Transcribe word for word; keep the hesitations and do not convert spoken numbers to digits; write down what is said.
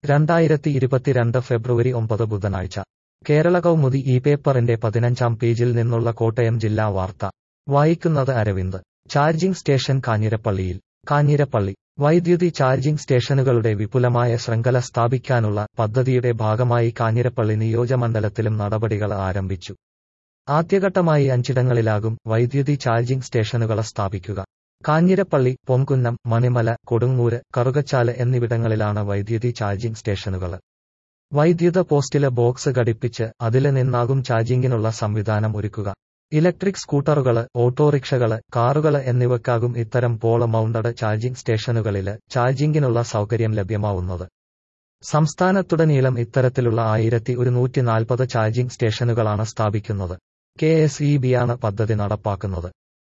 രണ്ടായിരത്തി ഇരുപത്തിരണ്ട് ഫെബ്രുവരി ഒമ്പത് ബുധനാഴ്ച കേരള കൗമുദി ഈ പേപ്പറിന്റെ പതിനഞ്ചാം പേജിൽ നിന്നുള്ള കോട്ടയം ജില്ലാ വാർത്ത വായിക്കുന്നത് അരവിന്ദ്. ചാർജിംഗ് സ്റ്റേഷൻ കാഞ്ഞിരപ്പള്ളിയിൽ. കാഞ്ഞിരപ്പള്ളി വൈദ്യുതി ചാർജിംഗ് സ്റ്റേഷനുകളുടെ വിപുലമായ ശൃംഖല സ്ഥാപിക്കാനുള്ള പദ്ധതിയുടെ ഭാഗമായി കാഞ്ഞിരപ്പള്ളി നിയോജമണ്ഡലത്തിലും നടപടികൾ ആരംഭിച്ചു. ആദ്യഘട്ടമായി അഞ്ചിടങ്ങളിലാകും വൈദ്യുതി ചാർജിംഗ് സ്റ്റേഷനുകൾ സ്ഥാപിക്കുക. കാഞ്ഞിരപ്പള്ളി, പൊൻകുന്നം, മണിമല, കൊടുങ്ങൂര്, കറുകച്ചാല് എന്നിവിടങ്ങളിലാണ് വൈദ്യുതി ചാർജിംഗ് സ്റ്റേഷനുകൾ. വൈദ്യുത പോസ്റ്റില് ബോക്സ് ഘടിപ്പിച്ച് അതില് നിന്നാകും ചാർജിംഗിനുള്ള സംവിധാനം ഒരുക്കുക. ഇലക്ട്രിക് സ്കൂട്ടറുകള്, ഓട്ടോറിക്ഷകള്, കാറുകള് എന്നിവയ്ക്കാകും ഇത്തരം പോൾ മൗണ്ടഡ് ചാർജിംഗ് സ്റ്റേഷനുകളില് ചാർജിംഗിനുള്ള സൗകര്യം ലഭ്യമാവുന്നത്. സംസ്ഥാനത്തുടനീളം ഇത്തരത്തിലുള്ള ആയിരത്തി ഒരുന്നൂറ്റി നാൽപ്പത് ചാർജിംഗ് സ്റ്റേഷനുകളാണ് സ്ഥാപിക്കുന്നത്. കെ എസ് ഇ ബിയാണ് പദ്ധതി നടപ്പാക്കുന്നത്.